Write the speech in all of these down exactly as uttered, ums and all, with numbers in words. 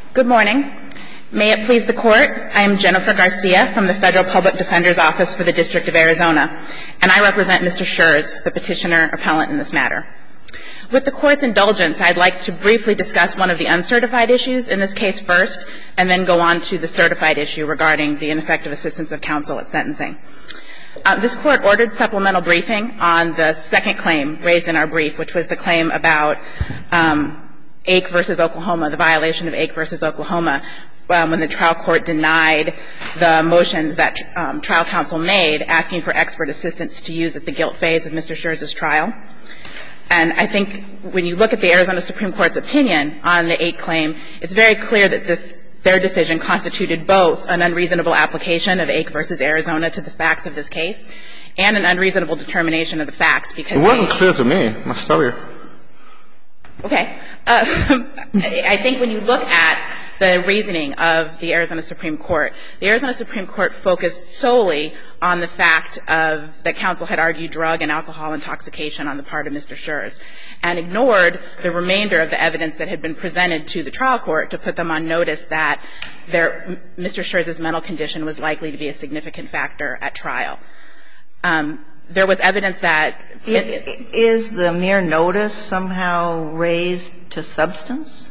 Good morning. May it please the Court, I am Jennifer Garcia from the Federal Public Defender's Office for the District of Arizona, and I represent Mister Schurz, the petitioner-appellant in this matter. With the Court's indulgence, I'd like to briefly discuss one of the uncertified issues in this case first, and then go on to the certified issue regarding the ineffective assistance of counsel at sentencing. Uh, this Court ordered supplemental briefing on the second claim raised in our brief, which was the claim about um, Ake versus Oklahoma, the violation of Ake versus Oklahoma, um, when the trial court denied the motions that um, trial counsel made asking for expert assistance to use at the guilt phase of Mister Schurz's trial. And I think when you look at the Arizona Supreme Court's opinion on the Ake claim, it's very clear that this their decision constituted both an unreasonable application of Ake versus Arizona to the facts of this case and an unreasonable determination of the facts. Because it wasn't clear to me. I must tell you. Okay. Uh, I think when you look at the reasoning of the Arizona Supreme Court, the Arizona Supreme Court focused solely on the fact of that counsel had argued drug and alcohol intoxication on the part of Mister Schurz and ignored the remainder of the evidence that had been presented to the trial court to put them on notice that their, Mister Schurz's mental condition was likely to be a significant factor at trial. Um, There was evidence that it, is the mere notice somehow raised to substance?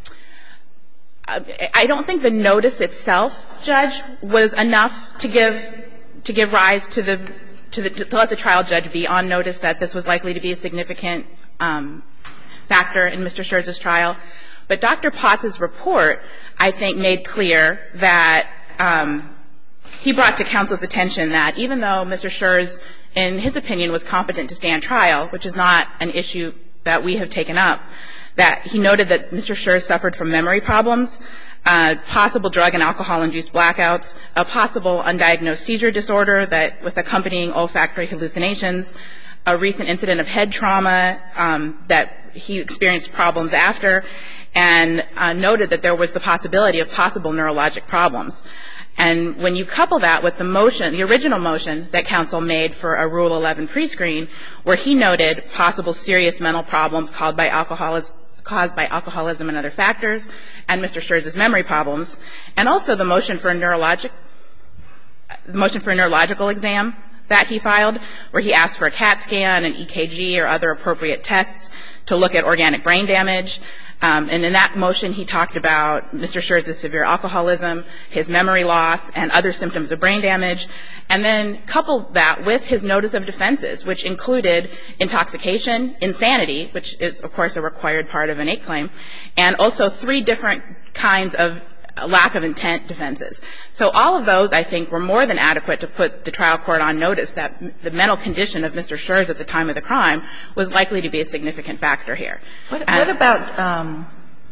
I don't think the notice itself, Judge, was enough to give to give rise to the to the to let the trial judge be on notice that this was likely to be a significant um, factor in Mister Schurz's trial. But Doctor Potts's report, I think, made clear that um, he brought to counsel's attention that even though Mister Schurz, in his opinion, was competent to stand trial, which is not an issue that we have taken up, that he noted that Mister Schurz suffered from memory problems, uh, possible drug and alcohol-induced blackouts, a possible undiagnosed seizure disorder that with accompanying olfactory hallucinations, a recent incident of head trauma um, that he experienced problems after, and uh, noted that there was the possibility of possible neurologic problems. And when you couple that with the motion, the original motion that counsel made for a Rule eleven prescreen, where he noted possible serious mental problems caused by alcoholism, caused by alcoholism and other factors, and Mister Schurz's memory problems, and also the motion for a neurologic, the motion for a neurological exam that he filed, where he asked for a CAT scan, an E K G, or other appropriate tests to look at organic brain damage. Um, and in that motion, he talked about Mister Schurz's severe alcoholism, his memory loss, and other symptoms of brain damage, and then coupled that with his notice of defenses, which included intoxication, insanity, which is, of course, a required part of an Ake claim, and also three different kinds of lack of intent defenses. So all of those, I think, were more than adequate to put the trial court on notice that the mental condition of Mister Schurz at the time of the crime was likely to be a significant factor here. What, what about um,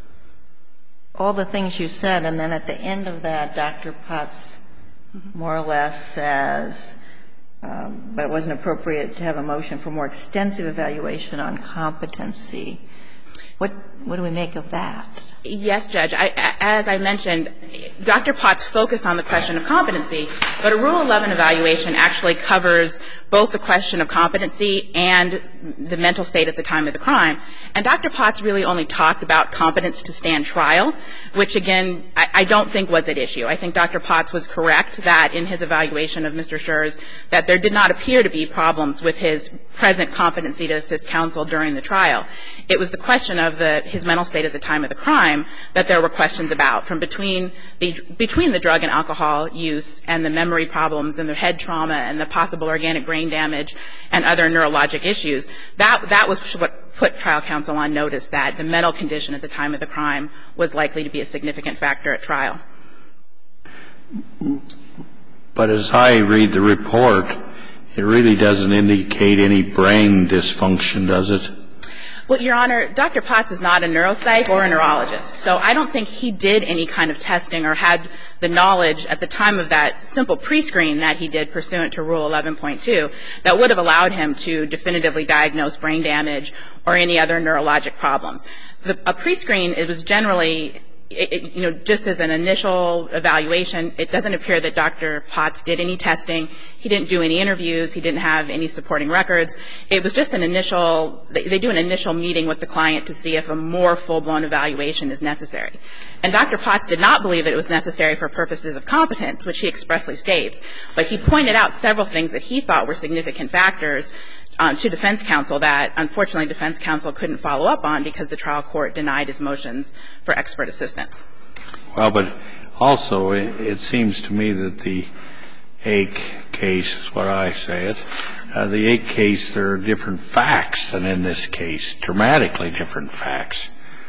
all the things you said, and then at the end of that, Doctor Potts more or less says, um, but it wasn't appropriate to have a motion for more extensive evaluation on competency. What, what do we make of that? Yes, Judge. I, as I mentioned, Doctor Potts focused on the question of competency, but a Rule eleven evaluation actually covers both the question of competency and the mental state at the time of the crime. And Doctor Potts really only talked about competence to stand trial, which, again, I, I don't think was at issue. I think Doctor Potts was correct that in his evaluation of Mister Schurz that there did not appear to be problems with his present competency to assist counsel during the trial. It was the question of the, his mental state at the time of the crime that there were questions about, from between the between the drug and alcohol use and the memory problems and the head trauma and the possible organic brain damage and other neurologic issues. That that was what put trial counsel on notice that the mental condition at the time of the crime was likely to be a significant factor at trial. But as I read the report, it really doesn't indicate any brain dysfunction, does it? Well, Your Honor, Doctor Potts is not a neuropsych or a neurologist, so I don't think he did any kind of testing or had the knowledge at the time of that simple prescreen that he did pursuant to Rule eleven point two that would have allowed him to definitively diagnose brain damage or any other neurologic problems. The, a prescreen, it was generally it, you know, just as an initial evaluation, it doesn't appear that Doctor Potts did any testing. He didn't do any interviews. He didn't have any supporting records. It was just an initial, they, they do an initial meeting with the client to see if a more full-blown evaluation is necessary. And Doctor Potts did not believe that it was necessary for purposes of competence, which he expressly states. But he pointed out several things that he thought were significant factors Um, to defense counsel that, unfortunately, defense counsel couldn't follow up on because the trial court denied his motions for expert assistance. Well, but also it, it seems to me that the Ake case is what I say it. Uh, the Ake case, there are different facts than in this case, dramatically different facts.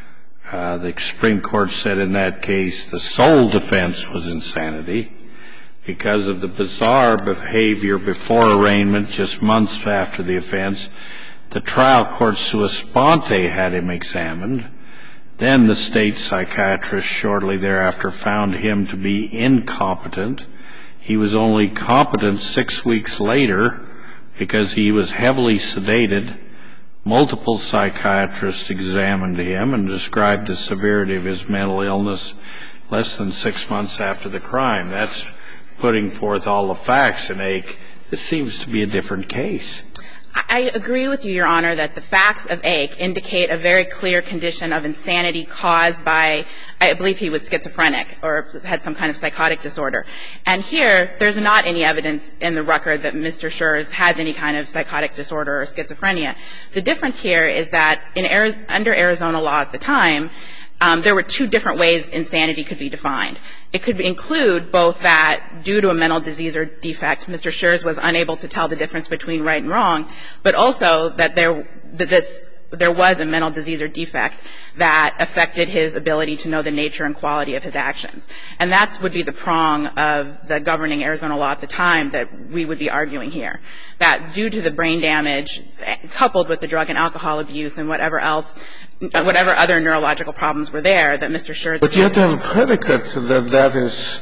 Uh, the Supreme Court said in that case the sole defense was insanity, because of the bizarre behavior before arraignment, just months after the offense. The trial court sua sponte had him examined. Then the state psychiatrist shortly thereafter found him to be incompetent. He was only competent six weeks later because he was heavily sedated. Multiple psychiatrists examined him and described the severity of his mental illness less than six months after the crime. That's putting forth all the facts in Ake. This seems to be a different case. I agree with you, Your Honor, that the facts of Ake indicate a very clear condition of insanity caused by, I believe he was schizophrenic or had some kind of psychotic disorder. And here, there's not any evidence in the record that Mister Schurz has any kind of psychotic disorder or schizophrenia. The difference here is that in Ari- under Arizona law at the time, Um, there were two different ways insanity could be defined. It could include both that due to a mental disease or defect, Mister Schurz was unable to tell the difference between right and wrong, but also that there, that this, there was a mental disease or defect that affected his ability to know the nature and quality of his actions. And that would be the prong of the governing Arizona law at the time that we would be arguing here, that due to the brain damage coupled with the drug and alcohol abuse and whatever else, whatever other neurological problems were there, that Mister Schurz. But you have to have a predicate that that is,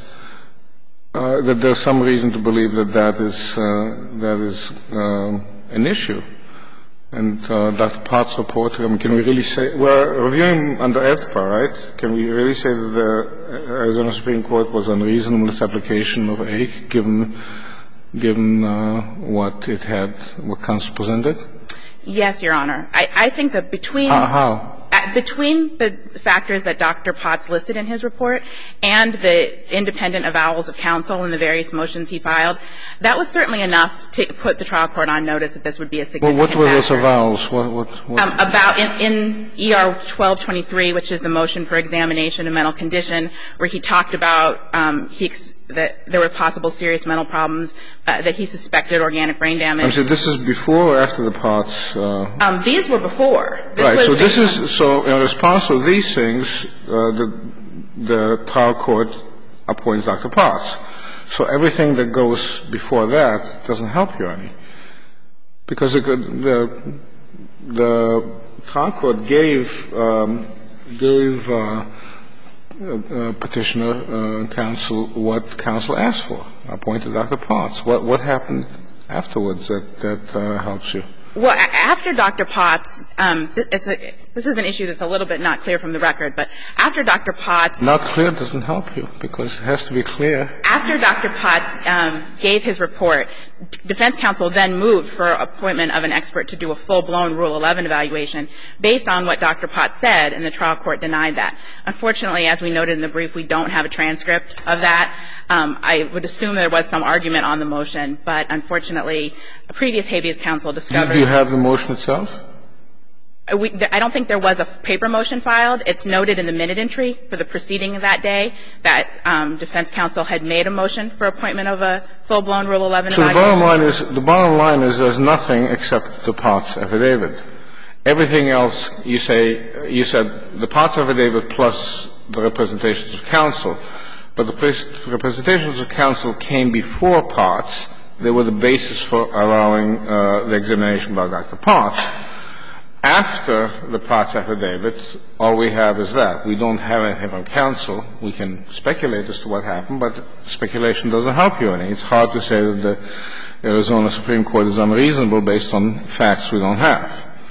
uh, that there's some reason to believe that that is, uh, that is uh, an issue. And uh, Doctor Potts' report, I mean, can we really say, we're reviewing under E D P A, right? Can we really say that the Arizona Supreme Court was unreasonable in its application of Ake, given, given uh, what it had, what counsel presented? Yes, Your Honor. I, I think that between How? how? between the factors that Doctor Potts listed in his report and the independent avowals of counsel and the various motions he filed, that was certainly enough to put the trial court on notice that this would be a significant Well, what were those factor. avowals? What, what, what? Um, about in, in E R twelve twenty-three, which is the motion for examination of mental condition, where he talked about um, he ex- that there were possible serious mental problems, uh, that he suspected organic brain damage. I'm sorry, this is before or after the Potts? Uh, um, these were before. This right. was So this on- is so in response to these things, uh, the the trial court appoints Doctor Potts. So everything that goes before that doesn't help you any, because the the, the trial court gave um, gave uh, uh, petitioner uh, counsel what counsel asked for. Appointed Doctor Potts. What what happened afterwards that that uh, helps you? Well, after Doctor Potts, um, it's a, this is an issue that's a little bit not clear from the record, but after Doctor Potts. Not clear doesn't help you, because it has to be clear. After Doctor Potts um, gave his report, defense counsel then moved for appointment of an expert to do a full-blown Rule eleven evaluation based on what Doctor Potts said, and the trial court denied that. Unfortunately, as we noted in the brief, we don't have a transcript of that. Um, I would assume there was some argument on the motion, but unfortunately, a previous habeas counsel discovered. Do you have the motion itself? We, I don't think there was a paper motion filed. It's noted in the minute entry for the proceeding of that day that um, defense counsel had made a motion for appointment of a full-blown Rule eleven so evaluation. So the bottom line is, the bottom line is there's nothing except the Potts affidavit. Everything else you say, you said the Potts affidavit plus the representations of counsel. But the representations of counsel came before Potts. They were the basis for allowing uh, the examination by Doctor Potts. After the Potts affidavit, all we have is that. We don't have anything from counsel. We can speculate as to what happened, but speculation doesn't help you any. It's hard to say that the Arizona Supreme Court is unreasonable based on facts we don't have.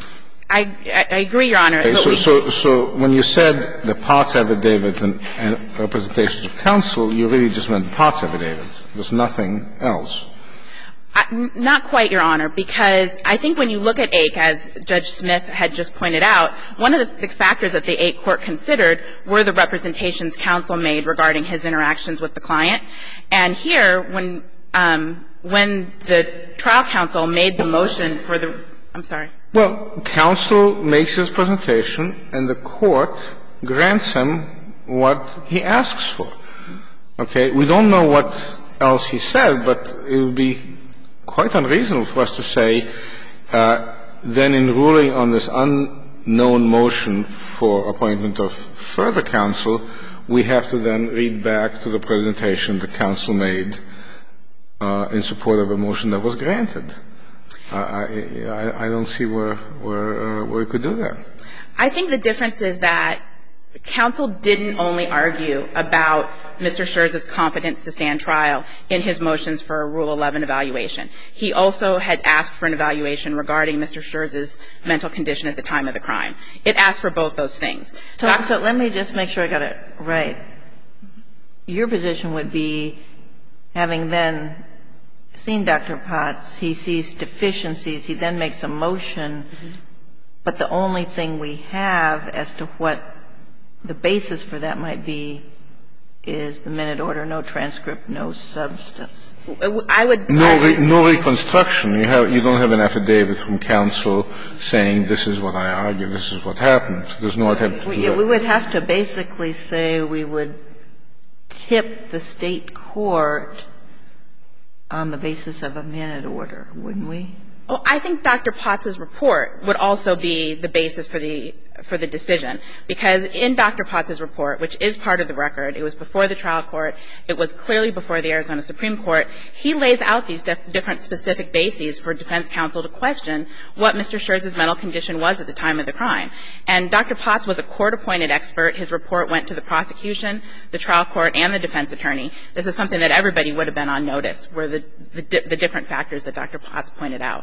I, I agree, Your Honor. Okay, but so, we, so, so when you said the Potts affidavit and, and representations of counsel, you really just meant the Potts affidavit. There's nothing else. I, not quite, Your Honor, because I think when you look at Ake, as Judge Smith had just pointed out, one of the, the factors that the Ake court considered were the representations counsel made regarding his interactions with the client. And here, when um, when the trial counsel made the motion for the – I'm sorry. Well, counsel makes his presentation, and the court grants him what he asks for. Okay? We don't know what else he said, but it would be quite unreasonable for us to say, uh, then in ruling on this unknown motion for appointment of further counsel, we have to then read back to the presentation the counsel made uh, in support of a motion that was granted. Uh, I, I, I don't see where, where, uh, where we could do that. I think the difference is that counsel didn't only argue about Mister Scherz's competence to stand trial in his motions for a Rule eleven evaluation. He also had asked for an evaluation regarding Mister Scherz's mental condition at the time of the crime. It asked for both those things. So, so let me just make sure I got it right. Your position would be, having then seen Doctor Potts, he sees deficiencies, he then makes a motion, mm-hmm. but the only thing we have as to what the basis for that might be is the minute order, no transcript, no substance. I would no, re, no reconstruction. You have you don't have an affidavit from counsel saying this is what I argue, this is what happened. There's no attempt to do yeah, that. We would have to basically say we would tip the state court on the basis of a minute order, wouldn't we? Well, I think Doctor Potts's report would also be the basis for the for the decision, because in Doctor Potts's report, which is part of the record, it was before the trial court, it was clearly before the Arizona Supreme Court, he lays out these dif- different specific bases for defense counsel to question what Mister Scherz's mental condition was at the time of the crime. And Doctor Potts was a court-appointed expert. His report went to the prosecution, the trial court, and the defense attorney. This is something that everybody would have been on notice, were the, the, di- the different factors that Doctor Potts pointed out.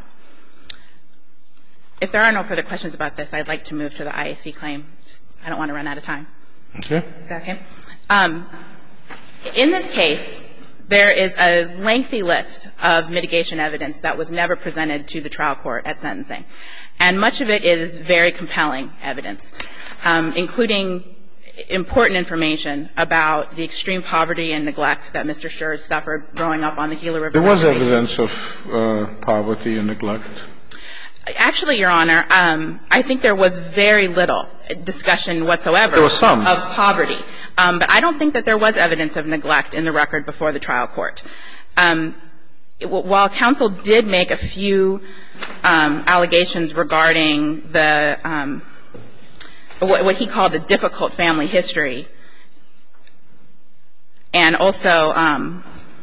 If there are no further questions about this, I'd like to move to the I A C claim. I don't want to run out of time. Okay. Is that okay? Um, in this case, there is a lengthy list of mitigation evidence that was never presented to the trial court at sentencing. And much of it is very compelling evidence, um, including important information about the extreme poverty and neglect that Mister Scherz suffered growing up on the Gila River. There was evidence of uh, poverty and neglect. Actually, Your Honor, um, I think there was very little discussion whatsoever there was some. of poverty. Um, but I don't think that there was evidence of neglect in the record before the trial court. Um, it, while counsel did make a few um, allegations regarding the um, what, what he called the difficult family history, and also um,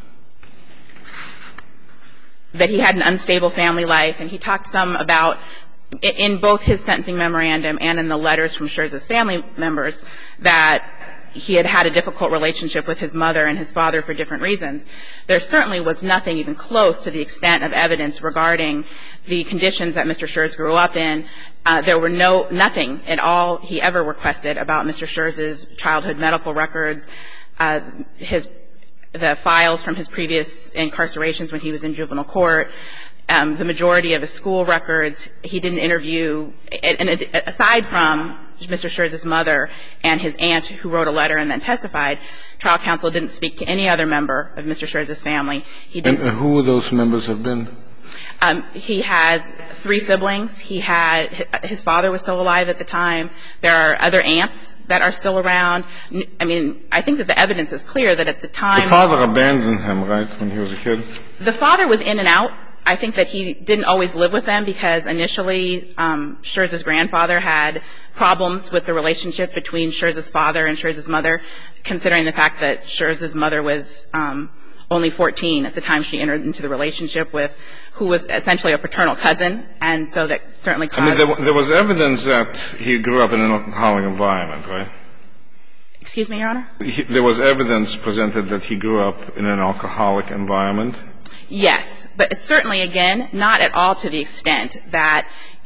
that he had an unstable family life, and he talked some about, in both his sentencing memorandum and in the letters from Scherz's family members, that he had had a difficult relationship with his mother and his father for different reasons. There certainly was nothing even close to the extent of evidence regarding the conditions that Mister Scherz grew up in. Uh, there were no, nothing at all he ever requested about Mister Scherz's childhood medical records, uh, his the files from his previous incarcerations when he was in juvenile court, um, the majority of his school records. He didn't interview, and aside from Mister Scherz's mother and his aunt who wrote a letter and then testified, trial counsel didn't speak to any other member of Mister Scherz's family. He didn't. And who would those members have been? Um, he has three siblings. He had, his father was still alive at the time. There are other aunts that are still around. I mean, I think that the evidence is clear that at the time. The father abandoned him, right, when he was a kid? The father was in and out. I think that he didn't always live with them because initially um, Scherz's grandfather had problems with the relationship between Scherz's father and Scherz's mother, considering the fact that Scherz's mother was um, only fourteen at the time she entered into the relationship with who was essentially a paternal cousin, and so that certainly caused. I mean, there, there was evidence that he grew up in an alcoholic environment, right? Excuse me, Your Honor? He, there was evidence presented that he grew up in an alcoholic environment? Yes, but certainly, again, not at all to the extent that, you know,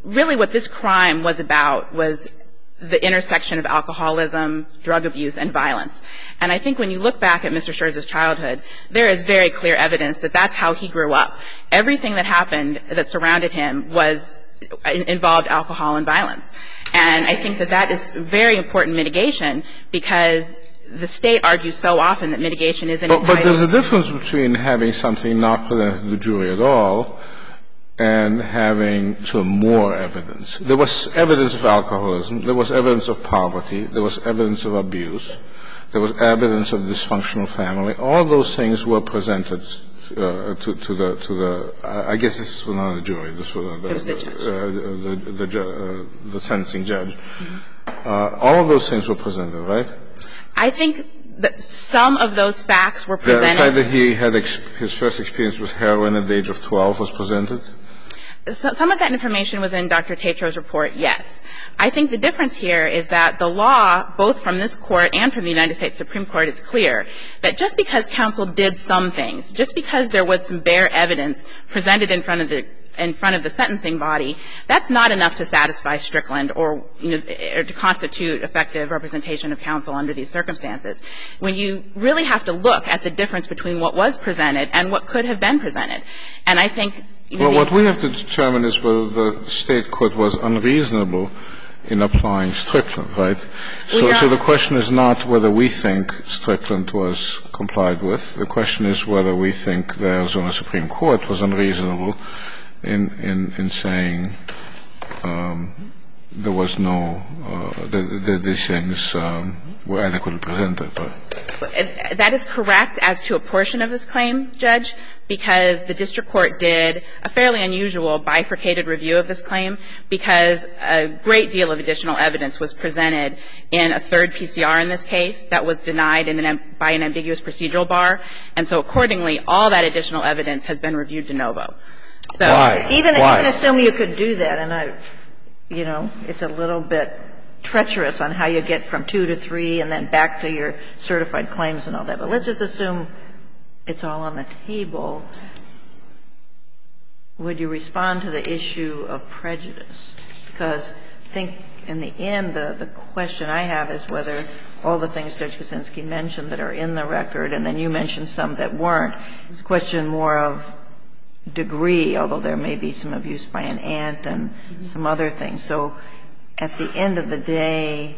really what this crime was about was the intersection of alcoholism, drug abuse, and violence. And I think when you look back at Mister Scherz's childhood, there is very clear evidence that that's how he grew up. Everything that happened that surrounded him was involved alcohol and violence. And I think that that is very important mitigation because the State argues so often that mitigation isn't entitled. But, but there's a difference between having something not presented to the jury at all and having sort of more evidence. There was evidence of alcoholism. There was evidence of poverty. There was evidence of abuse. There was evidence of dysfunctional family. All those things were presented uh, to, to the to the. Uh, I guess this was not the jury. This was the, it was the judge. Uh, the the, the, uh, the sentencing judge. Mm-hmm. Uh, all of those things were presented, right? I think that some of those facts were presented. The fact that he had ex- his first experience with heroin at the age of twelve was presented? So, some of that information was in Doctor Tetro's report, yes. I think the difference here is that the law, both from this Court and from the United States Supreme Court, is clear that just because counsel did some things, just because there was some bare evidence presented in front of the in front of the sentencing body, that's not enough to satisfy Strickland or, you know, or to constitute effective representation of counsel under these circumstances. When you really have to look at the difference between what was presented and what could have been presented. And I think you know, well, what we have to determine is whether the State court was unreasonable in applying Strickland, right? So, well, so the question is not whether we think Strickland was complied with. The question is whether we think the Arizona Supreme Court was unreasonable in in, in saying um, there was no uh, that, that these things um, were adequately presented. That is correct as to a portion of this claim, Judge, because the district court did a fairly unusual bifurcated review of this claim because a great deal of additional evidence was presented in a third P C R in this case that was denied in an, by an ambiguous procedural bar. And so accordingly, all that additional evidence has been reviewed de novo. So Why? Even, Why? even assume you could do that, and I, you know, it's a little bit treacherous on how you get from two to three and then back to your certified claims and all that. But let's just assume it's all on the table. Would you respond to the issue of prejudice? Because I think in the end, the, the question I have is whether all the things Judge Kuczynski mentioned that are in the record, and then you mentioned some that weren't, it's a question more of degree, although there may be some abuse by an aunt and mm-hmm. some other things. So at the end of the day,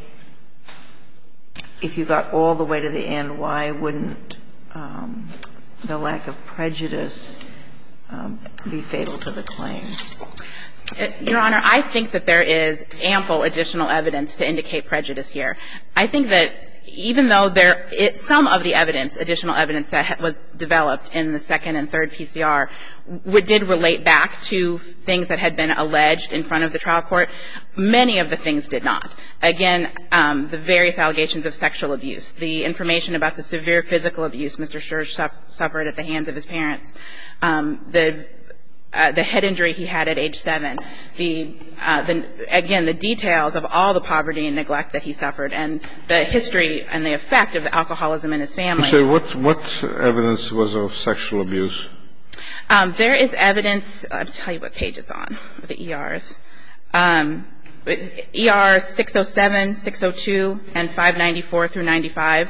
if you got all the way to the end, why wouldn't um, the lack of prejudice um, be fatal to the claim? Your Honor, I think that there is ample additional evidence to indicate prejudice here. I think that even though there is some of the evidence, additional evidence that was developed in the second and third P C R did relate back to things that had been alleged in front of the trial court, many of the things did not. Again, um, the various allegations of sexual abuse, the information about the severe physical abuse Mister Scherz suffered at the hands of his parents, um, the Uh, the head injury he had at age seven, the, uh, the, again, the details of all the poverty and neglect that he suffered, and the history and the effect of alcoholism in his family. So what, what evidence was of sexual abuse? Um, there is evidence. I'll tell you what page it's on, the E Rs. Um, E R six oh seven, six oh two, and five ninety-four through ninety-five.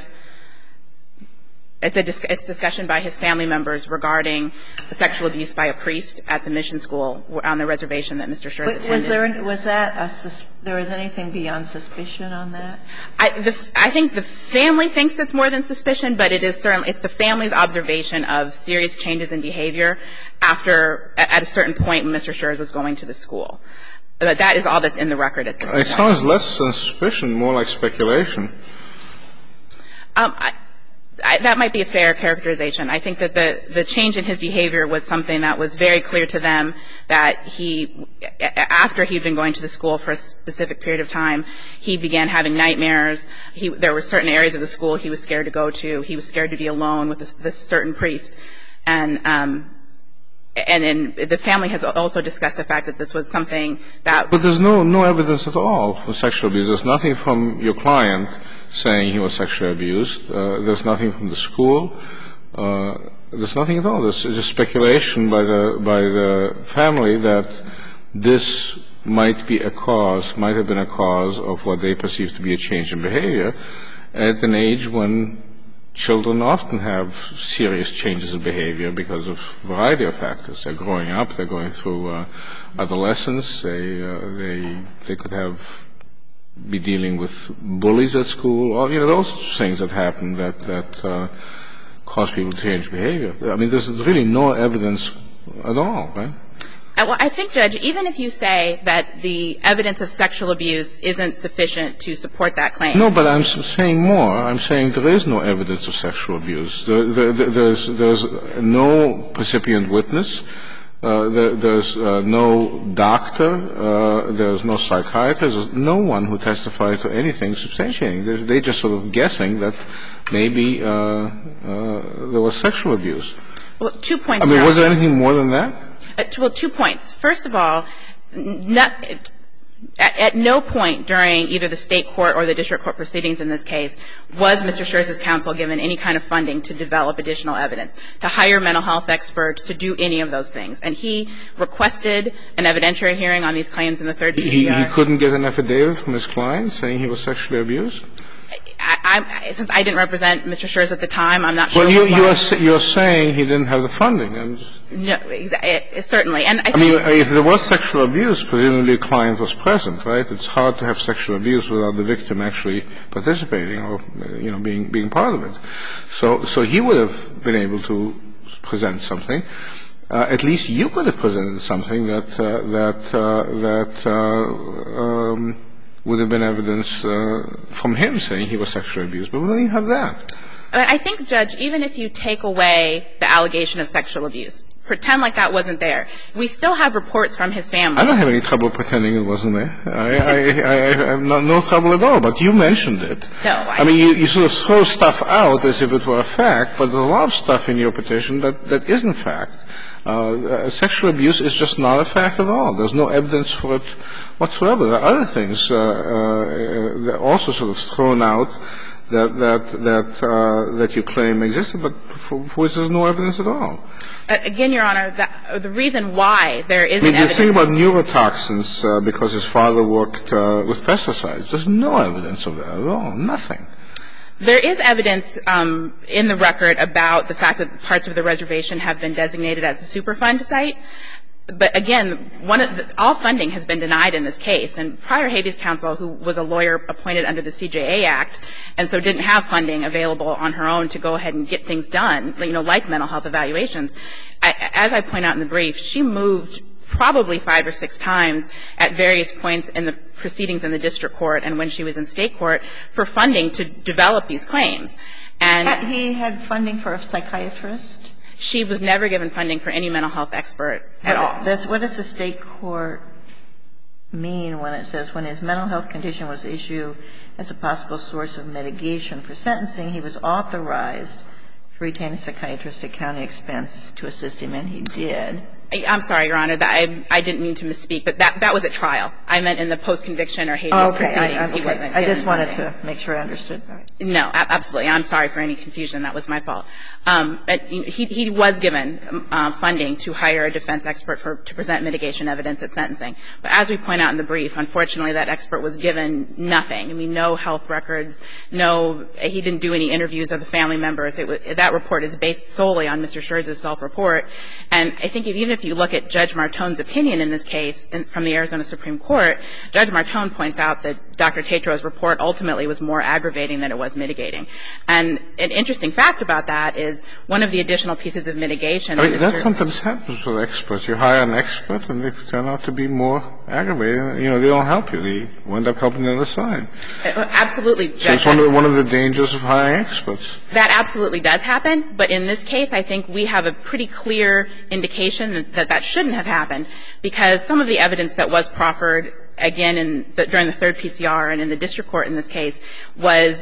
It's a dis- it's discussion by his family members regarding sexual abuse by a priest at the mission school on the reservation that Mister Scherz attended. Was there was that a sus- there was anything beyond suspicion on that? I, the, I think the family thinks it's more than suspicion, but it is certainly it's the family's observation of serious changes in behavior after at a certain point when Mister Scherz was going to the school. But that is all that's in the record at this point. It sounds less than suspicion, more like speculation. Um, I, I, that might be a fair characterization. I think that the, the change in his behavior was something that was very clear to them, that he, after he'd been going to the school for a specific period of time, he began having nightmares. He, there were certain areas of the school he was scared to go to. He was scared to be alone with this, this certain priest. And, um, and then the family has also discussed the fact that this was something that... But there's no, no evidence at all for sexual abuse. There's nothing from your client saying he was sexually abused. Uh, there's nothing from the school. Uh, there's nothing at all. There's just speculation by the, by the family that this might be a cause, might have been a cause of what they perceive to be a change in behavior at an age when children often have serious changes in behavior because of a variety of factors. They're growing up. They're going through uh, adolescence. They, uh, they, they could have be dealing with bullies at school, or, you know, those things that happen that, that uh, cause people to change behavior. I mean, there's really no evidence at all, right? Well, I think, Judge, even if you say that the evidence of sexual abuse isn't sufficient to support that claim. No, but I'm saying more. I'm saying there is no evidence of sexual abuse. There, there, there's, there's no recipient witness. Uh, there, there's uh, no doctor. Uh, there's no psychiatrist. There's no one who testified to anything substantiating. They're, they're just sort of guessing that maybe uh, uh, there was sexual abuse. Well, two points. I mean, was there anything more than that? Uh, well, two points. First of all, not, at, at no point during either the state court or the district court proceedings in this case was Mister Scherz's counsel given any kind of funding to develop additional evidence, to hire mental health experts, to do any of those things. And he requested an evidentiary hearing on these claims in the third P C R. He, he couldn't get an affidavit from his client saying he was sexually abused? I, I, since I didn't represent Mister Scherz at the time, I'm not sure. Well, you, you are you're saying he didn't have the funding. I'm just no, exactly, certainly. And I, I mean, if there was sexual abuse, presumably the client was present, right? It's hard to have sexual abuse without the victim actually participating or, you know, being being part of it. So, so he would have been able to present something. Uh, at least you could have presented something that uh, that uh, that. Uh, um, would have been evidence uh, from him saying he was sexually abused. But we don't even have that. I think, Judge, even if you take away the allegation of sexual abuse, pretend like that wasn't there, we still have reports from his family. I don't have any trouble pretending it wasn't there. I, I, I, I have no, no trouble at all. But you mentioned it. No. I, I mean, you, you sort of throw stuff out as if it were a fact, but there's a lot of stuff in your petition that, that isn't fact. Uh, sexual abuse is just not a fact at all. There's no evidence for it whatsoever. There are other things uh, uh, that are also sort of thrown out that that that uh, that you claim existed, but for, for which there's no evidence at all. Again, Your Honor, that, the reason why there isn't I mean, evidence. the thing about neurotoxins, uh, because his father worked uh, with pesticides, there's no evidence of that at all. Nothing. There is evidence um, in the record about the fact that parts of the reservation have been designated as a Superfund site. But again, one of the, all funding has been denied in this case. And prior habeas counsel, who was a lawyer appointed under the C J A Act, and so didn't have funding available on her own to go ahead and get things done, you know, like mental health evaluations, I, as I point out in the brief, she moved probably five or six times at various points in the proceedings in the district court and when she was in state court for funding to develop these claims. And he had funding for a psychiatrist? She was never given funding for any mental health expert at all. That's, what does the state court mean when it says when his mental health condition was issued as a possible source of mitigation for sentencing, he was authorized to retain a psychiatrist at county expense to assist him, and he did? I'm sorry, Your Honor. That I, I didn't mean to misspeak, but that, that was at trial. I meant in the post-conviction or habeas okay, proceedings. I, okay. He wasn't I just wanted funding. to make sure I understood. Right. No, absolutely. I'm sorry for any confusion. That was my fault. Um, but he, he was given uh, funding to hire a defense expert for, to present mitigation evidence at sentencing. But as we point out in the brief, unfortunately, that expert was given nothing. I mean, no health records, no, he didn't do any interviews of the family members. It was, that report is based solely on Mister Scherz's self-report. And I think if, even if you look at Judge Martone's opinion in this case in, from the Arizona Supreme Court, Judge Martone points out that Doctor Tetro's report ultimately was more aggravating than it was mitigating. And an interesting fact about that is one of the additional pieces of mitigation. I mean, that sometimes happens with experts. You hire an expert and they turn out to be more aggravating. You know, they don't help you. They wind up helping the other side. Uh, absolutely, Judge. So it's one of, the, one of the dangers of hiring experts. That absolutely does happen. But in this case, I think we have a pretty clear indication that that shouldn't have happened, because some of the evidence that was proffered, again, in the, during the third P C R and in the district court in this case, was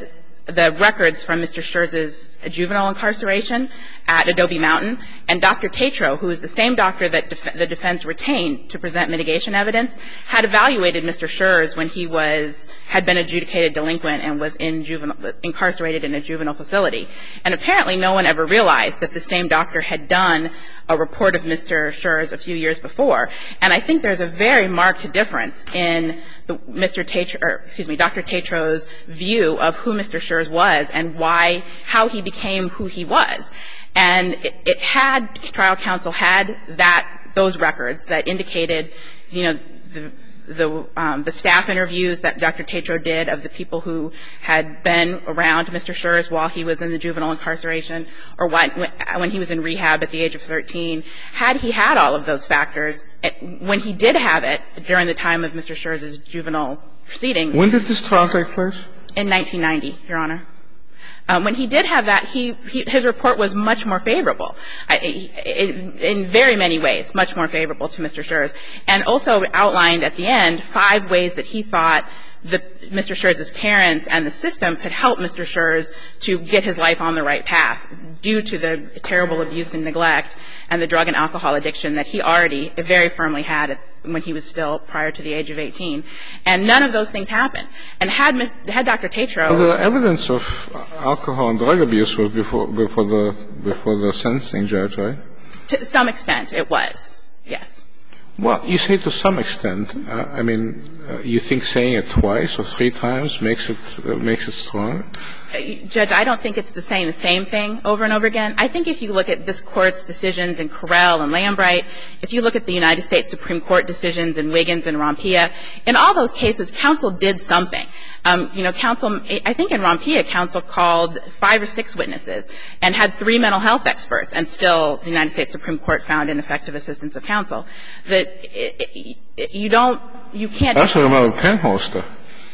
the records from Mister Scherz's juvenile incarceration at Adobe Mountain, and Doctor Tatro, who is the same doctor that def- the defense retained to present mitigation evidence, had evaluated Mister Scherz when he was had been adjudicated delinquent and was in juvenile incarcerated in a juvenile facility. And apparently, no one ever realized that the same doctor had done a report of Mister Scherz a few years before. And I think there's a very marked difference in the Mister Tatro, or excuse me, Doctor Tatro's view of who Mister Scherz was and why, how he became who he was. And it, it had, trial counsel had that, those records that indicated, you know, the, the, um, the staff interviews that Doctor Tatro did of the people who had been around Mister Scherz while he was in the juvenile incarceration or what, when he was in rehab at the age of thirteen. Had he had all of those factors, when he did have it during the time of Mister Scherz's juvenile proceedings. When did this trial take place? In nineteen ninety, Your Honor. Um, when he did have that, he, he his report was much more favorable, I, in, in very many ways, much more favorable to Mister Scherz, and also outlined at the end five ways that he thought the, Mister Scherz's parents and the system could help Mister Scherz to get his life on the right path due to the terrible abuse and neglect and the drug and alcohol addiction that he already very firmly had when he was still prior to the age of eighteen. And none of those things happened. And had, had Doctor Tatro... Well, the evidence of alcohol and drug abuse was before, before, the, before the sentencing judge, right? To some extent, it was, yes. Well, you say to some extent. Uh, I mean, uh, you think saying it twice or three times makes it uh, makes it strong? Judge, I don't think it's the same, the same thing over and over again. I think if you look at this Court's decisions in Correll and Lambright, if you look at the United States Supreme Court decisions in Wiggins and Rompilla, in all those cases, counsel did something. Um, you know, counsel, I think in Rompilla, counsel called five or six witnesses and had three mental health experts, and still the United States Supreme Court found ineffective assistance of counsel. That it, it, you don't, you can't... I also remember Penholster,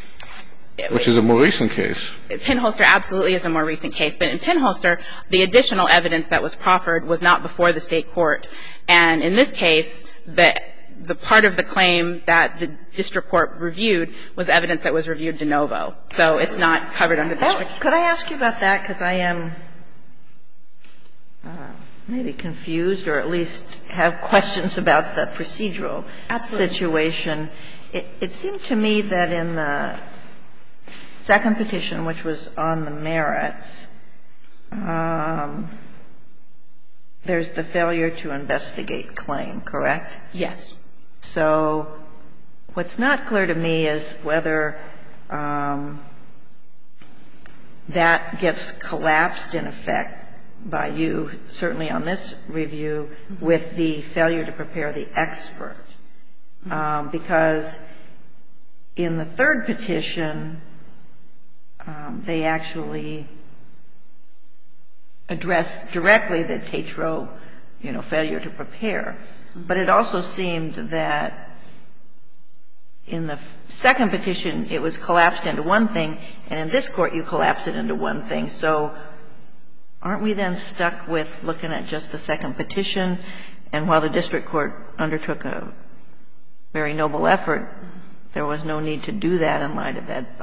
which is a more recent case. Penholster absolutely is a more recent case. But in Penholster, the additional evidence that was proffered was not before the state court. And in this case, the, the part of the claim that the district court reviewed was evidence that was reviewed de novo. So it's not covered under the district. Could I ask you about that? Because I am uh, maybe confused or at least have questions about the procedural Absolutely. situation. It, it seemed to me that in the second petition, which was on the merits, um, there's the failure to investigate claim, correct? Yes. So what's not clear to me is whether um, that gets collapsed in effect by you, certainly on this review, mm-hmm. with the failure to prepare the expert. Mm-hmm. Um, because in the third petition, Um, they actually address directly the Tatro, you know, failure to prepare. But it also seemed that in the second petition, it was collapsed into one thing, and in this Court, you collapse it into one thing. So aren't we then stuck with looking at just the second petition? And while the district court undertook a very noble effort, there was no need to do that in light of E D P A.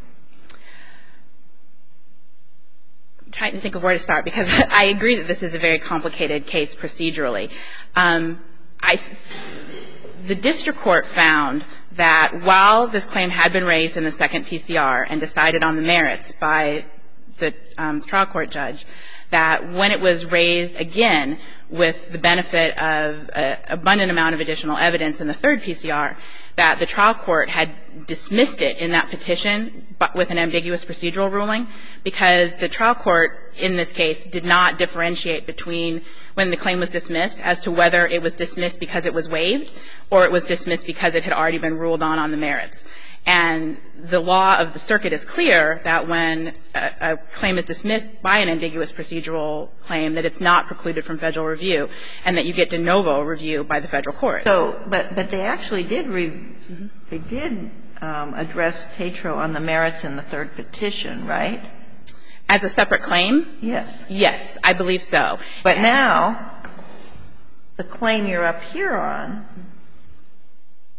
Trying to think of where to start, because I agree that this is a very complicated case procedurally. Um, I, the district court found that while this claim had been raised in the second P C R and decided on the merits by the um, trial court judge, that when it was raised again with the benefit of an abundant amount of additional evidence in the third P C R, that the trial court had dismissed it in that petition but with an ambiguous procedural ruling, because the trial court in this case did not differentiate between when the claim was dismissed as to whether it was dismissed because it was waived or it was dismissed because it had already been ruled on on the merits. And the law of the circuit is clear that when a, a claim is dismissed by an ambiguous procedural claim, that it's not precluded from Federal review, and that you get de novo review by the Federal court. So, but, but they actually did re, mm-hmm. they did um, address Tatro on the merits in the third petition, right? As a separate claim? Yes. Yes, I believe so. But now, the claim you're up here on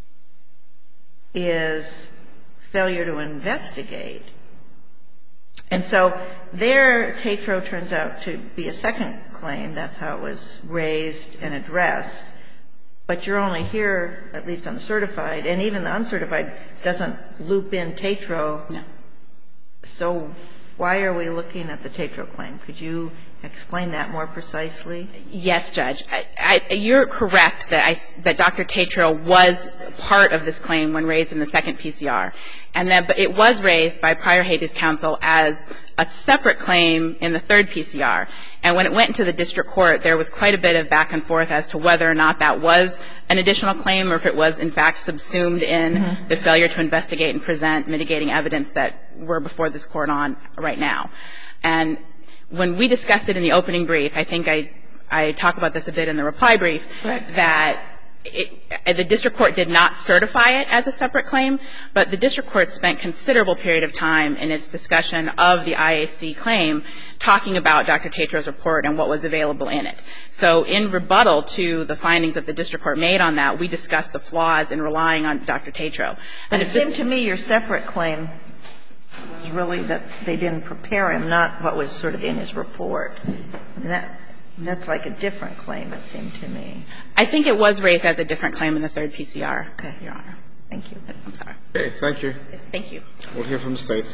is failure to investigate. And so there, Tatro turns out to be a second claim. That's how it was raised and addressed. But you're only here, at least on the certified, and even the uncertified doesn't loop in Tatro. No. So why are we looking at the Tatro claim? Could you explain that more precisely? Yes, Judge. I, I, you're correct that, I, that Doctor Tatro was part of this claim when raised in the second P C R, and that but it was raised by prior habeas counsel as a separate claim in the third P C R. And when it went into the district court, there was quite a bit of back and forth as to whether or not that was an additional claim or if it was, in fact, subsumed in mm-hmm. the failure to investigate and present mitigating evidence that we're before this court on right now. And when we discussed it in the opening brief, I think I, I talk about this a bit in the reply brief, right. that it, the district court did not certify it as a separate claim, but the district court spent considerable period of time in its discussion of the I A C claim talking about Doctor Tatro's report and what was available in it. So in rebuttal to the findings that the district court made on that, we discussed the flaws in relying on Doctor Tatro. And it seemed to me your separate claim was really that they didn't prepare him, not what was sort of in his report. And that, that's like a different claim, it seemed to me. I think it was raised as a different claim in the third P C R, okay. Your Honor. Thank you. I'm sorry. Okay, thank you. Thank you. We'll hear from the State.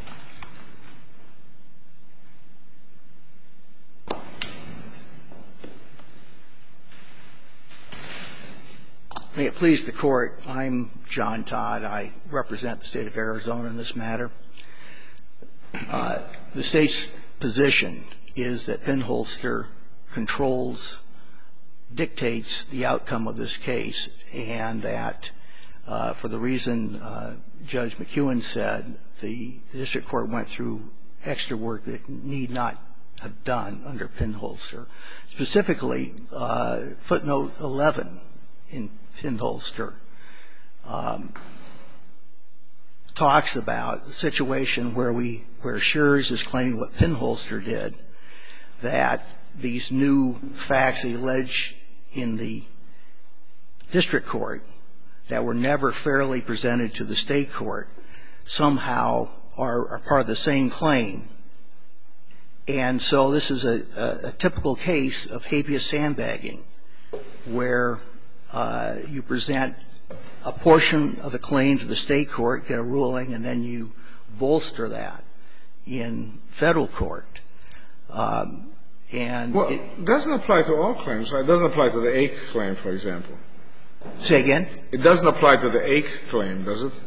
May it please the Court, I'm John Todd. I represent the State of Arizona in this matter. Uh, the State's position is that Penholster controls, dictates the outcome of this case, and that uh, for the reason uh, Judge McEwen said, the district court went through extra work that it need not have done under Penholster. Specifically, uh, footnote eleven in Penholster um, talks about a situation where we, where Schurz is claiming what Penholster did, that these new facts alleged in the district court that were never fairly presented to the state court somehow are, are part of the same claim. And so this is a, a, a typical case of habeas sandbagging, where uh, you present a portion of the claim to the state court, get a ruling, and then you bolster that in federal court. Um, and well, it it doesn't apply to all claims, right? It doesn't apply to the Ake claim, for example. Say again? It doesn't apply to the Ake claim, does it?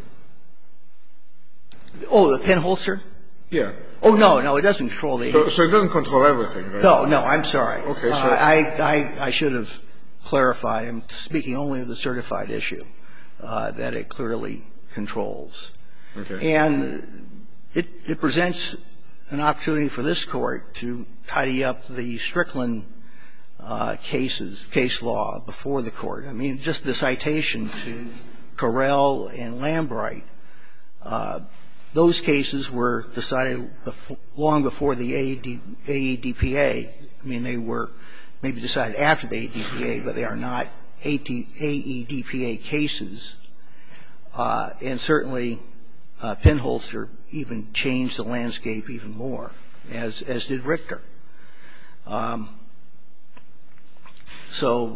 Oh, the Penholster? Yeah. Oh, no, no, it doesn't control the Ake. So, so it doesn't control everything, right? No, no, I'm sorry. Okay, uh, so I, I, I should have clarified. I'm speaking only of the certified issue, uh, that it clearly controls. Okay. And it, it presents an opportunity for this Court to tidy up the Strickland uh, cases, case law before the Court. I mean, just the citation to Correll and Lambright, uh, those cases were decided before, long before the A E D P A. I mean, they were maybe decided after the A E D P A, but they are not A E D P A cases. Uh, and certainly, uh, Penholster even changed the landscape even more, as, as did Richter. Um, so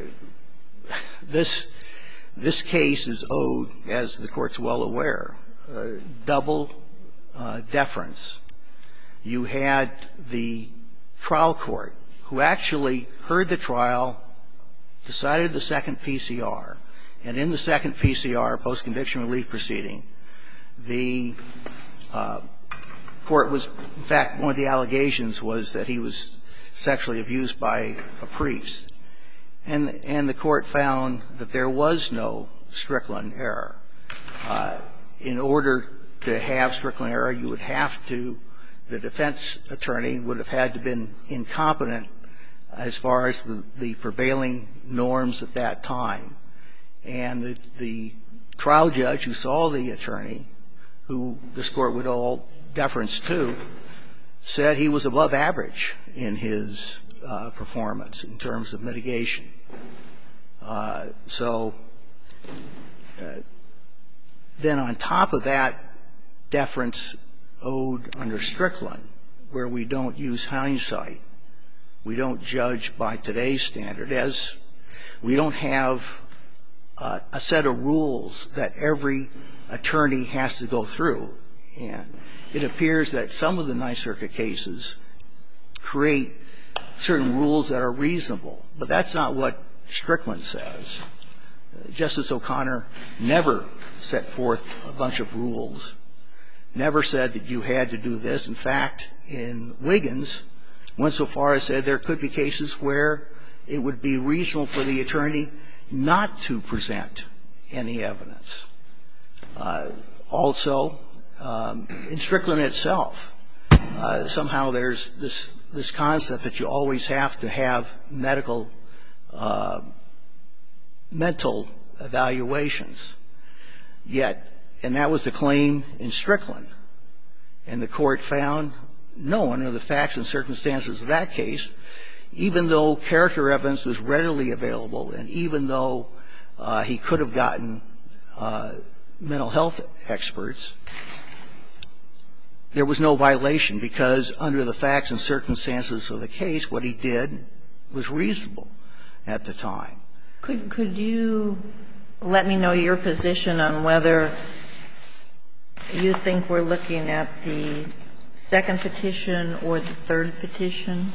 this, this case is owed, as the Court's well aware, uh, double uh, deference. You had the trial court who actually heard the trial, decided the second P C R, and in the second P C R, post-conviction relief proceeding, the uh, court was, in fact, one of the allegations was that he was sexually abused by a priest. And, and the court found that there was no Strickland error. Uh, in order to have Strickland error, you would have to, the defense attorney would have had to have been incompetent as far as the, the prevailing norms at that time. And the, the trial judge who saw the attorney, who this Court would owe deference to, said he was above average in his uh, performance in terms of mitigation. Uh, so uh, then on top of that deference owed under Strickland, where we don't use hindsight. We don't judge by today's standard, as we don't have uh, a set of rules that every attorney has to go through. And it appears that some of the Ninth Circuit cases create certain rules that are reasonable, but that's not what Strickland says. Justice O'Connor never set forth a bunch of rules, never said that you had to do this. In fact, in Wiggins, went so far as said there could be cases where it would be reasonable for the attorney not to present any evidence. Uh, also, um, in Strickland itself, uh, somehow there's this this concept that you always have to have medical, uh, mental evaluations. Yet, and that was the claim in Strickland, and the court found no, under the facts and circumstances of that case, even though character evidence was readily available, and even though uh, he could have gotten uh, mental health experts, there was no violation, because under the facts and circumstances of the case, what he did was reasonable at the time. Could could you let me know your position on whether you think we're looking at the second petition or the third petition?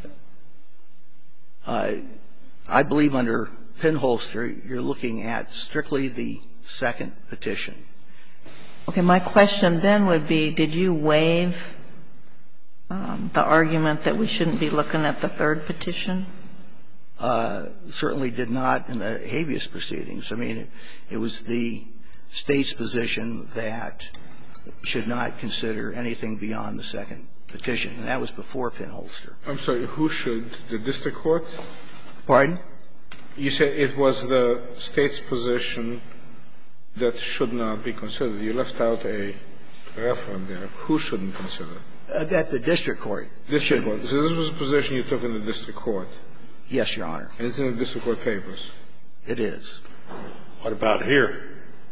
Uh, I believe under Pinholster, you're looking at strictly the second petition. Okay. My question then would be, did you waive um, the argument that we shouldn't be looking at the third petition? Uh, certainly did not in the habeas proceedings. I mean, it, it was the State's position that should not consider anything beyond the second petition, and that was before Pinholster. I'm sorry, who should? The district court? Pardon? You said it was the State's position that should not be considered. You left out a reference there. Who shouldn't consider? Uh, that the district court. District court. So this was a position you took in the district court? Yes, Your Honor. And it's in the district court papers? It is. What about here?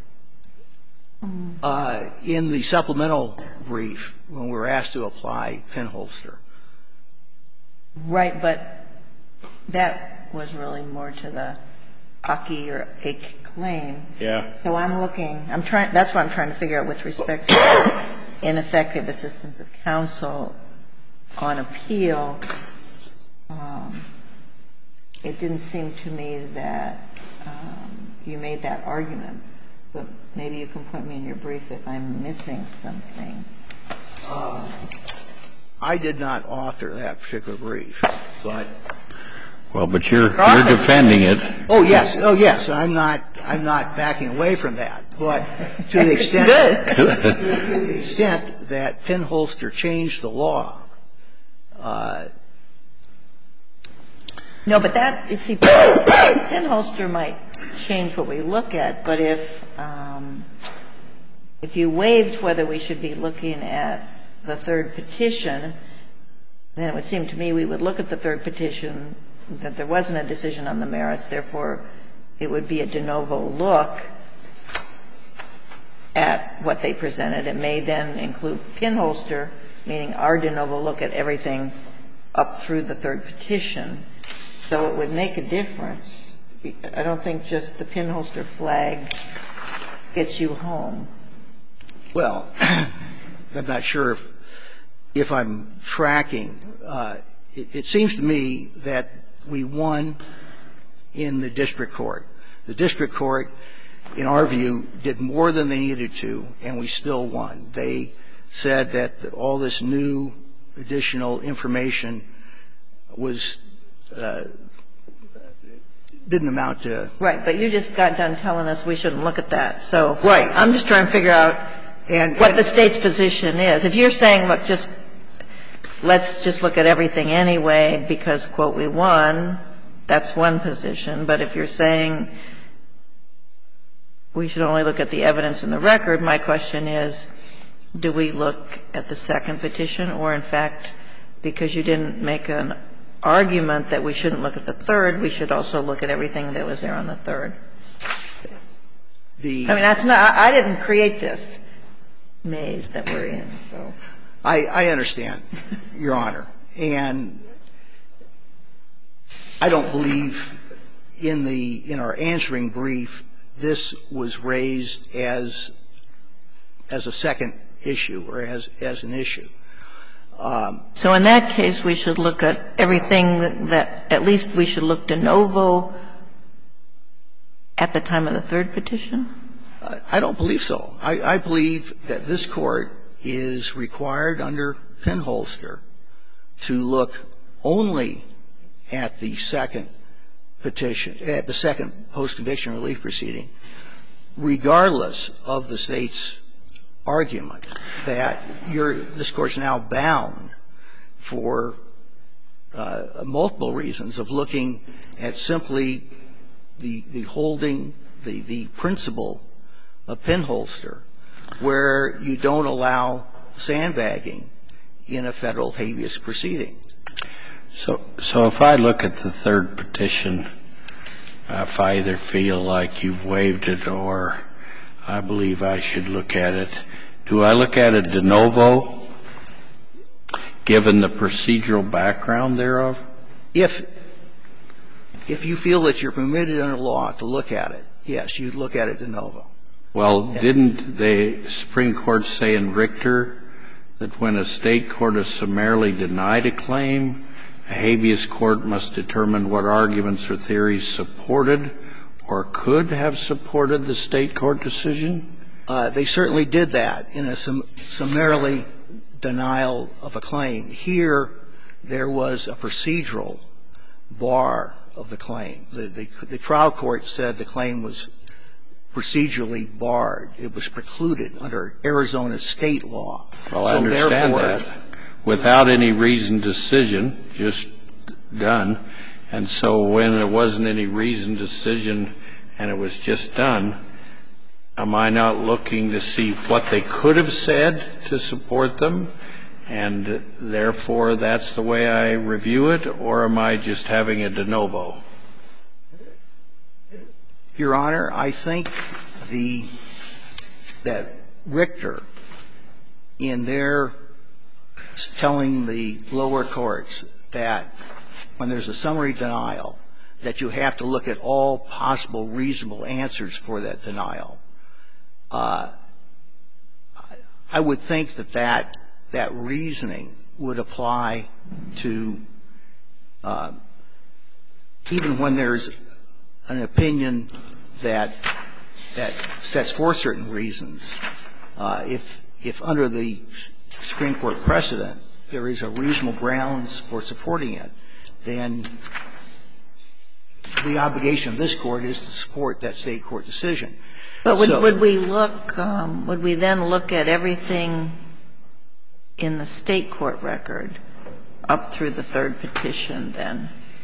Uh, in the supplemental brief, when we were asked to apply Pinholster. Right, but that was really more to the Aki or Ake claim. Yeah. So I'm looking, I'm trying, that's what I'm trying to figure out with respect to ineffective assistance of counsel on appeal. Um, it didn't seem to me that um, you made that argument. But maybe you can point me in your brief if I'm missing something. Uh, I did not author that particular brief, but. Well, but you're you're defending it. Oh yes, oh yes. I'm not I'm not backing away from that. But to the extent to the extent that Pinholster changed the law. Uh, no, but that, you see, Pinholster might change what we look at, but if um, if you waived whether we should be looking at the third petition, then it would seem to me we would look at the third petition, that there wasn't a decision on the merits, therefore it would be a de novo look at what they presented. It may then include Pinholster, meaning our de novo look at everything up through the third petition. So it would make a difference. I don't think just the Pinholster flag gets you home. Well, I'm not sure if if I'm tracking. Uh, it, it seems to me that we won in the district court. The district court, in our view, did more than they needed to, and we still won. They said that all this new additional information was uh, didn't amount to. Right, but you just got done telling us we shouldn't look at that. So right. I'm just trying to figure out and, what and, the State's position is. If you're saying, look, just let's just look at everything anyway because, quote, we won, that's one position. But if you're saying we should only look at the evidence in the record, my question is, do we look at the second petition or, in fact, because you didn't make an argument that we shouldn't look at the third, we should also look at everything that was there on the third? The, I mean, that's not – I didn't create this. maze that we're in. So I, I understand, Your Honor. And I don't believe in the in our answering brief this was raised as as a second issue or as as an issue. Um, so in that case, we should look at everything that, that at least we should look de novo at the time of the third petition? I don't believe so. I, I believe that this Court is required under Penholster to look only at the second petition, at the second post-conviction relief proceeding, regardless of the State's argument that you're, this Court's now bound for uh, multiple reasons of looking at simply the, the holding, the, the principle of Penholster, where you don't allow sandbagging in a Federal habeas proceeding. So, so if I look at the third petition, uh, if I either feel like you've waived it or I believe I should look at it, do I look at it de novo, given the procedural background thereof? If, if you feel that you're permitted under law to look at it, yes, you'd look at it de novo. Well, didn't the Supreme Court say in Richter that when a State court has summarily denied a claim, a habeas court must determine what arguments or theories supported or could have supported the State court decision? Uh, they certainly did that in a sum, summarily denial of a claim. Here, there was a procedural bar of the claim. The, the, the trial court said the claim was procedurally barred. It was precluded under Arizona State law. Well, I understand that. Without any reasoned decision, just done. And so when there wasn't any reasoned decision and it was just done, am I not looking to see what they could have said to support them, and therefore that's the way I review it, or am I just having a de novo? Your Honor, I think the that Richter, in their telling the lower courts that when there's a summary denial, that you have to look at all possible reasonable answers for that denial, uh, I would think that that, that reasoning would apply to uh, even when there's an opinion that that sets forth certain reasons. Uh, if if under the Supreme Court precedent there is a reasonable grounds for supporting it, then the obligation of this Court is to support that State court decision. But would, so, would we look, um, would we then look at everything in the State court record up through the third petition then?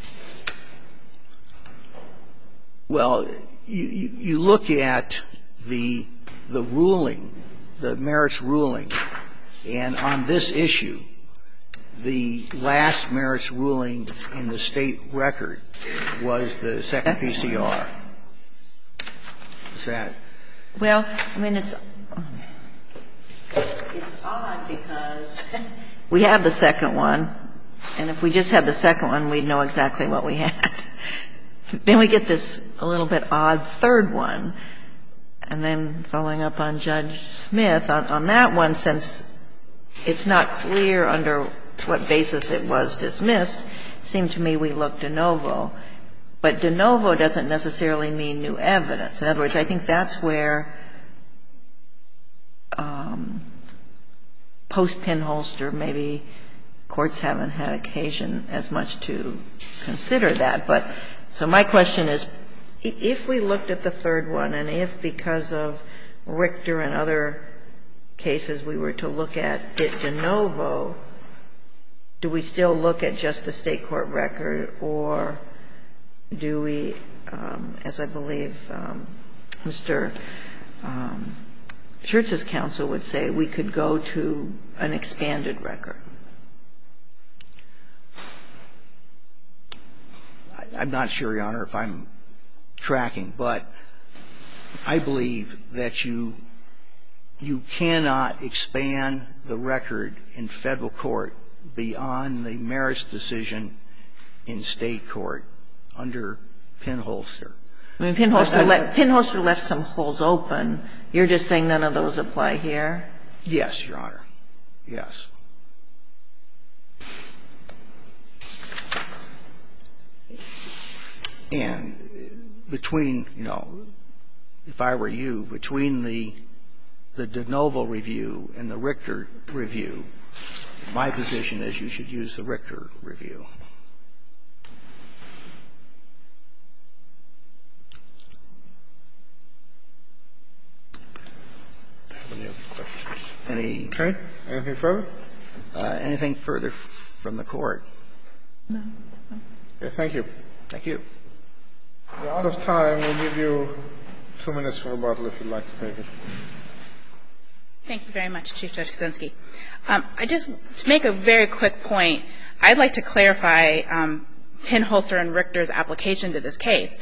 Well, you, you, you look at the, the ruling, the merits ruling, and on this issue, the last merits ruling in the State record was the second P C R. Is that? Well, I mean, it's, it's odd because we have the second one, and if we just had the second one, we'd know exactly what we had. Then we get this a little bit odd third one, and then following up on Judge Smith, on, on that one, since it's not clear under what basis it was dismissed, it seemed to me we looked de novo. But de novo doesn't necessarily mean new evidence. In other words, I think that's where um, post-Penholster, maybe courts haven't had occasion as much to consider that. But so my question is, if we looked at the third one, and if because of Richter and other cases we were to look at it de novo, do we still look at just the State court record, or do we, um, as I believe um, Mister Um, Schertz's counsel would say, we could go to an expanded record? I'm not sure, Your Honor, if I'm tracking, but I believe that you you cannot expand the record in Federal court beyond the merits decision in State court under Pinholster. I mean, Pinholster, le- Pinholster left some holes open. You're just saying none of those apply here? Yes, Your Honor. Yes. And between, you know, if I were you, between the the de novo review and the Richter review, my position is you should use the Richter review. Any other questions? Any? Okay. Anything further? Uh, anything further from the Court? No. Okay, thank you. Thank you. We're out of time. We'll give you two minutes for rebuttal if you'd like to take it. Thank you very much, Chief Judge Kuczynski. Um, I just, to make a very quick point, I'd like to clarify um, Pinholster and Richter's application to this case.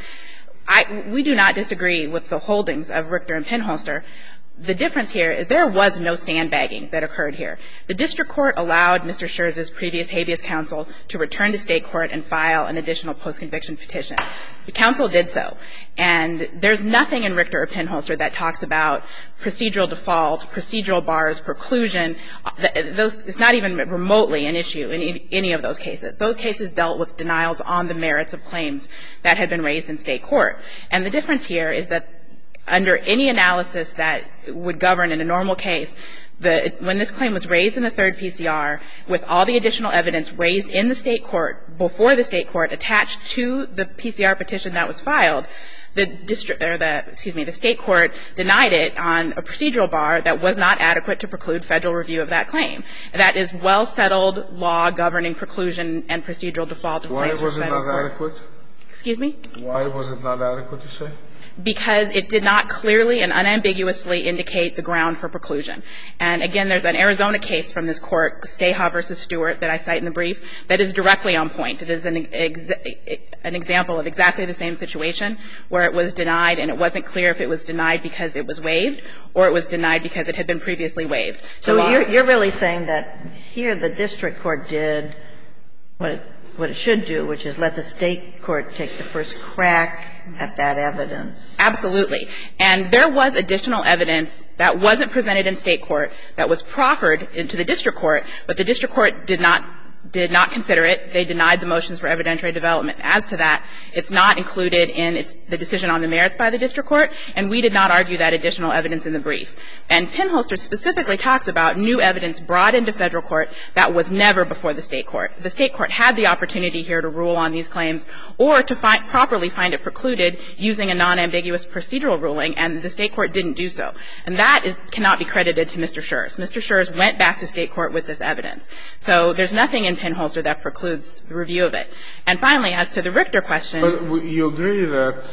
I, we do not disagree with the holdings of Richter and Pinholster. The difference here is there was no sandbagging that occurred here. The district court allowed Mister Scherz's previous habeas counsel to return to state court and file an additional post-conviction petition. The counsel did so. And there's nothing in Richter or Pinholster that talks about procedural default, procedural bars, preclusion. Those, it's not even remotely an issue in any of those cases. Those cases dealt with denials on the merits of claims that had been raised in state court. And the difference here is that under any analysis that would govern in a normal case, the, when this claim was raised in the third P C R, with all the additional evidence raised in the state court, before the state court, attached to the P C R petition that was filed, the district, or the, excuse me, the state court denied it on a procedural bar that was not adequate to preclude federal review of that claim. That is well-settled law governing preclusion and procedural default of claims for federal court. Why was it not adequate? Excuse me? Why was it not adequate, you say? Because it did not clearly and unambiguously indicate the ground for preclusion. And again, there's an Arizona case from this court, Ceja versus Stewart, that I cite in the brief, that is directly on point. It is an, ex- an example of exactly the same situation where it was denied and it wasn't clear if it was denied because it was waived or it was denied because it had been previously waived. So law- you're, you're really saying that here the district court did what it, what it should do, which is let the state court take the first crack at that evidence. Absolutely. And there was additional evidence that wasn't presented in state court that was proffered into the district court, but the district court did not did not consider it. They denied the motions for evidentiary development. As to that, it's not included in its, the decision on the merits by the district court, and we did not argue that additional evidence in the brief. And Pinholster specifically talks about new evidence brought into federal court that was never before the state court. The state court had the opportunity here to rule on these claims or to find, properly find it precluded using a non-ambiguous procedural ruling, and the state court didn't do so. And that is, cannot be credited to Mister Scherz. Mister Scherz went back to state court with this evidence. So there's nothing in Pinholster that precludes the review of it. And finally, as to the Richter question. But you agree that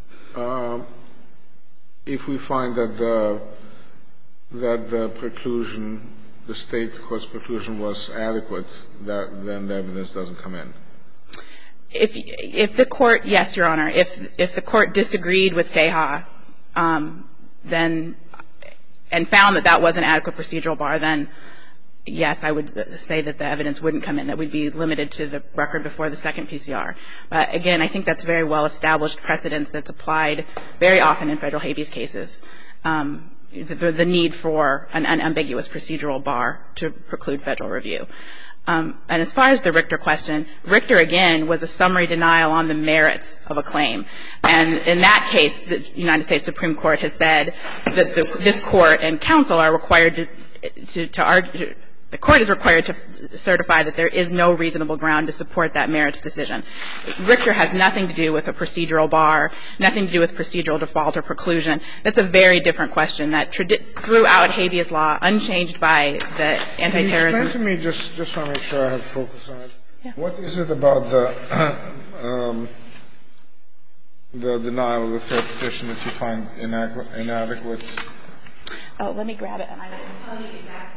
uh, if we find that the, that the preclusion, the state court's preclusion was adequate, that then the evidence doesn't come in? If, if the court, yes, Your Honor. If, if the court disagreed with Ceja, um, then, and found that that was an adequate procedural bar, then yes, I would say that the evidence wouldn't come in, that we'd be limited to the record before the second P C R. But again, I think that's very well-established precedence that's applied very often in federal habeas cases, um, the, the need for an unambiguous procedural bar to preclude federal review. Um, and as far as the Richter question, Richter, again, was a summary denial on the merits of a claim. And in that case, the United States Supreme Court has said that the, this court and counsel are required to, to, to argue, the court is required to certify that there is no reasonable ground to support that merits decision. Richter has nothing to do with a procedural bar, nothing to do with procedural default or preclusion. That's a very different question that tradi- throughout habeas law, unchanged by the anti-terrorism. Can you explain to me, just, just to make sure I have focus on it, yeah. What is it about the, um, the denial of the third petition that you find inadequate? inadequate? Oh, let me grab it and I will tell you exactly.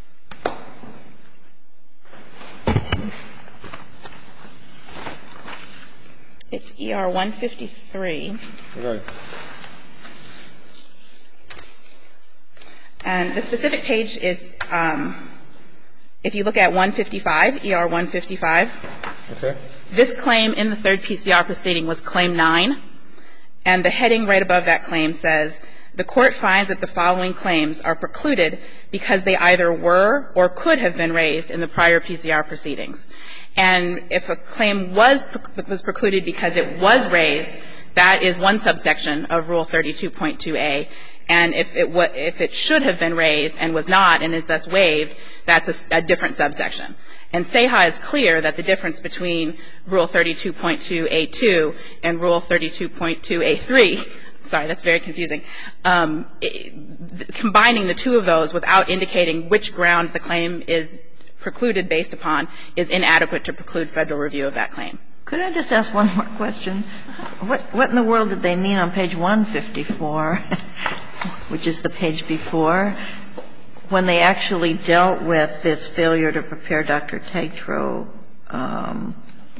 It's E R one fifty-three. Right. And the specific page is, um, if you look at one fifty-five, E R one fifty-five. Okay. This claim in the third P C R proceeding was Claim nine, and the heading right above that claim says, the Court finds that the following claims are precluded because they either were or could have been raised in the prior P C R proceedings. And if a claim was was precluded because it was raised, that is one subsection of Rule thirty-two point two A. And if it wa- if it should have been raised and was not and is thus waived, that's a, a different subsection. And Seha is clear that the difference between Rule thirty-two point two A two and Rule thirty-two point two A three, sorry, that's very confusing, um, it, combining the two of those without indicating which ground the claim is precluded based upon is inadequate to preclude Federal review of that claim. Could I just ask one more question? What, what in the world did they mean on page one fifty-four, which is the page before, when they actually dealt with this failure to prepare Doctor Tetreault um,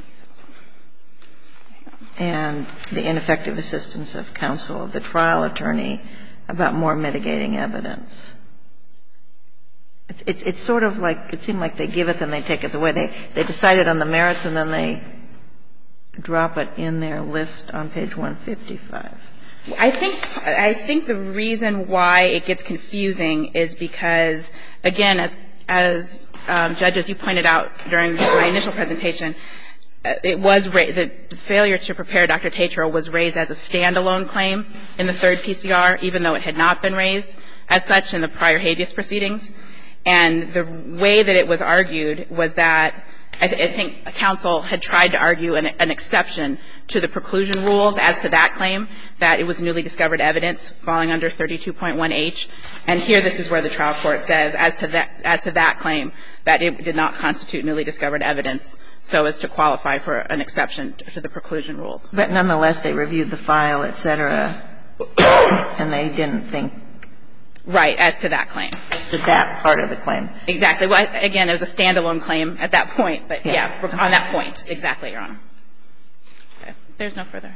and the ineffective assistance of counsel of the trial attorney about more mitigating evidence? It's, it's, it's sort of like, it seemed like they give it, then they take it away. They, they decided on the merits, and then they drop it in their list on page one fifty-five. I think I think the reason why it gets confusing is because, again, as as um, Judge, as you pointed out during my initial presentation, it was ra- the failure to prepare Doctor Tetreault was raised as a standalone claim in the third P C R, even though it had not been raised as such in the prior habeas proceedings. And the way that it was argued was that I, th- I think counsel had tried to argue an, an exception to the preclusion rules as to that claim, that it was newly discovered evidence falling under thirty-two point one H. And here this is where the trial court says, as to that, as to that claim, that it did not constitute newly discovered evidence so as to qualify for an exception to the preclusion rules. But nonetheless, they reviewed the file, et cetera, and they didn't think. Right, as to that claim. To that part of the claim. Exactly. Well, again, it was a standalone claim at that point, but yeah, yeah on that point. Exactly, Your Honor. Okay. There's no further.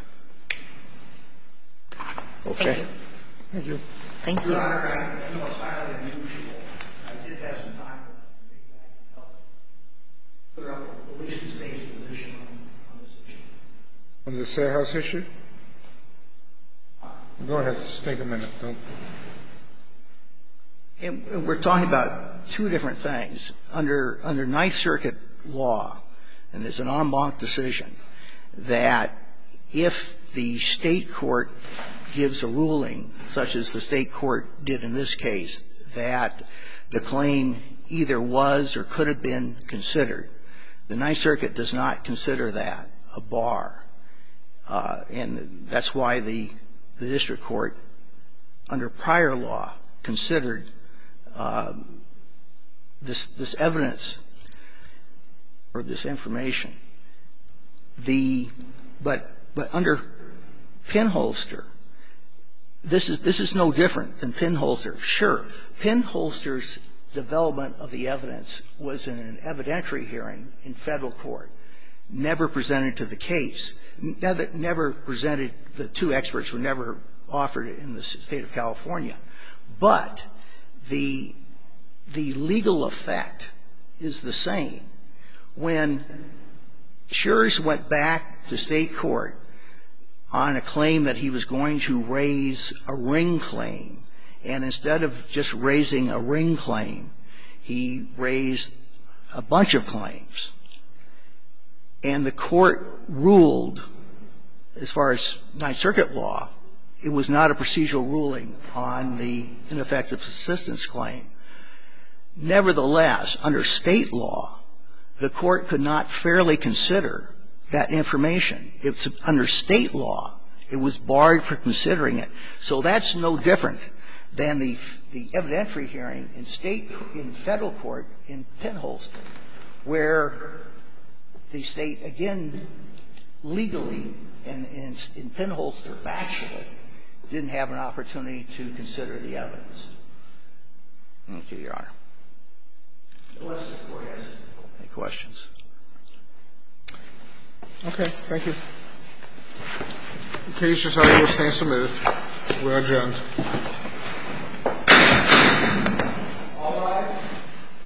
Okay. Thank you. Thank you. Thank you. Your Honor, I know it's highly unusual. I did have some time to make that help clear up at least the State's position on, on this issue. On the Seha issue? Go ahead. Just take a minute. Don't. And we're talking about two different things. Under under Ninth Circuit law, and there's an en banc decision, that if the State court gives a ruling, such as the State court did in this case, that the claim either was or could have been considered, the Ninth Circuit does not consider that a bar. Uh, and that's why the, the district court, under prior law, considered Uh, this this evidence or this information. The but but under Pinholster, this is this is no different than Pinholster. Sure, Pinholster's development of the evidence was in an evidentiary hearing in federal court, never presented to the case, never, never presented. The two experts were never offered in the state of California, but The, the legal effect is the same. When Schurz went back to State court on a claim that he was going to raise a ring claim, and instead of just raising a ring claim, he raised a bunch of claims, and the court ruled, as far as Ninth Circuit law, it was not a procedural ruling on the ineffective assistance claim. Nevertheless, under State law, the court could not fairly consider that information. It's under State law, it was barred for considering it. So that's no different than the, the evidentiary hearing in State, in Federal court in Pinholster, where the State, again, legally, and in, in Pinholster factually, didn't have an opportunity to consider the evidence. Thank you, Your Honor. Unless the Court has any questions. Okay. Thank you. The case is already submitted. We're adjourned.